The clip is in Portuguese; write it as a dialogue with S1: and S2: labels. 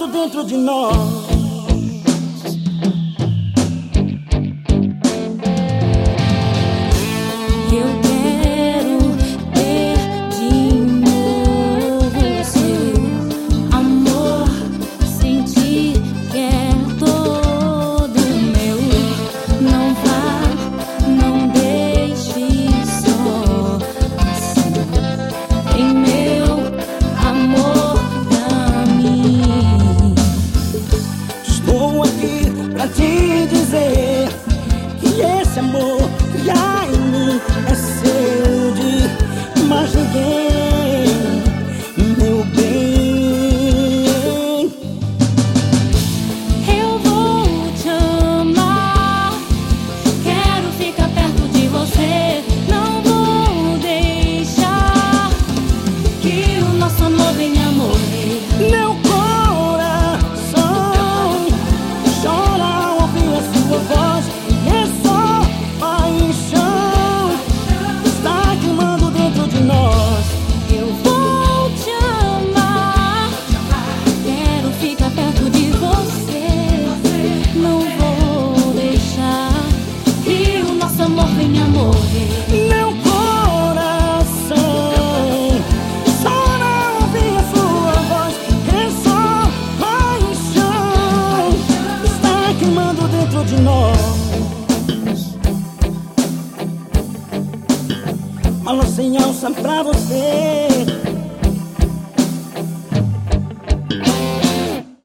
S1: dentro de nós. Estou aqui pra te dizer que esse amor que há em mim é seu de mais ninguém, meu bem.
S2: Eu vou te amar, quero ficar perto de você. Não vou deixar que o nosso amor venha morrer.
S1: Meu voz é só paixão, está queimando dentro de nós.
S2: Eu vou te amar, quero ficar perto de você. Não vou deixar que o nosso amor venha morrer.
S1: Meu coração só não ouvir a sua voz, é só paixão, está queimando dentro de nós. Alô sem alça pra você.